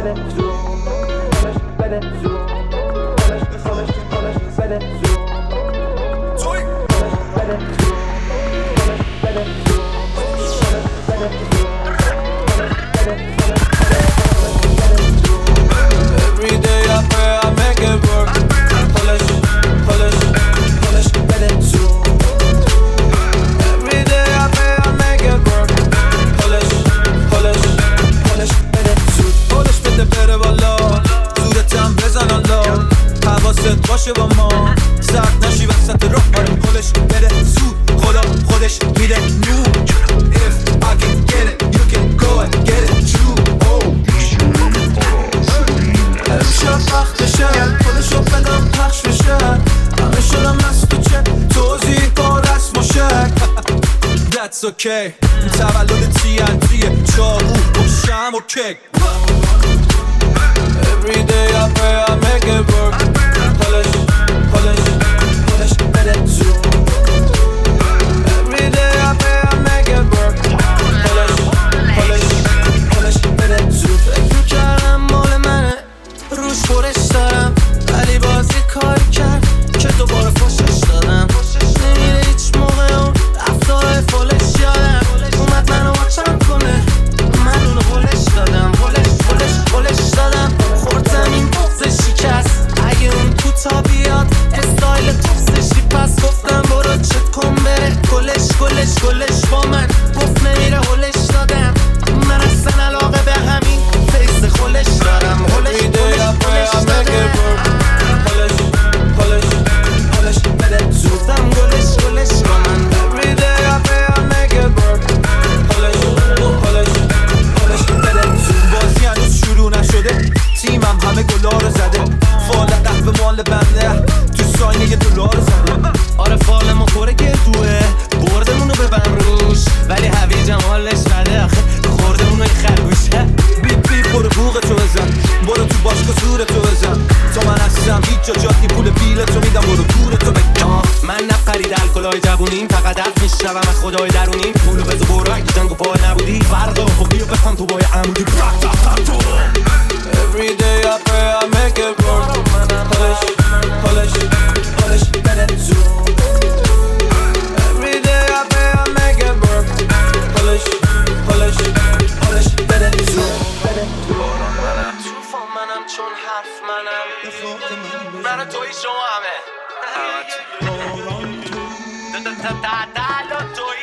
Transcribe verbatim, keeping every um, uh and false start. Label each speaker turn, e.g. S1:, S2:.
S1: بده زور پولش بده زور پولش پولش پولش بده زور توی پولش بده زور پولش بده زور پولش بده زور
S2: Every day I pray I make it work. Polish, polish, polish, better too. Every day I pray I make it work. Polish, polish, polish, better too. Polish بده بره بالا صورتم بزن الله حواست باشه با ما سرد نشی وسط راه آره پولش بده زود خدا خودش میده نور If I can get it you can go and get it too Oh امشب وقتشه خودشو بدم پخش بشه همه شدم از تو چه توضیح با رسم و شک That's okay تولد تی ان تیه چاقو و شم و کک Every day I pray I make it work Polish, polish, polish, better too Every day I pray I make it work Polish, polish, polish, better too فکر کردم مال منه روش پرش دارم ولی بازی کار کرد که دوباره فشش دادم نمیره هیچ موقع اون رفتارهای فالش یادم اومد منو واچم کنه من اونو هلش دادم هلش هلش هلش دادم خورد زمین بغزش شکست اگه اون تو تا بیاد استایل تفزشی پس گفتم برو چت کن بره گلش گلش گلش با من گفت نمیره هلش دادم من اصلا علاقه به همین فیس خلش دارم هلش هلش هلش دادم هلش هلش هلش بده زودم گلش گلش با من Every day I pray I make it work هلش هلش هلش بده زود بازی هنوز شروع نشده تیمم همه گلا رو زده فال قهوه مال بنده تو ساینه یه دلار زده آره فال ما خوره گردوه بردمونو ببرم روش ولی هویجم حالش رده آخه خوردمونو یه خرگوشه بیپ بیپ برو بوغتو بزن برو تو باشگاه زورتو بزن تا من هستم هیچ جا جاتی پول بیلتو میدم برو دورتو بکن من نخرید الکلای جوونیم فقط حرف میشنوم از خدای درونیم پولو بزو برو اگه جنگ و پای نبودی فردا خب بیو بخوام تو بای عمودی Every day I pray I make it work Polish, polish, polish, better too Every day I pray I make it work Polish, polish, polish, better too توفان منم چون حرف منم من توی شما همه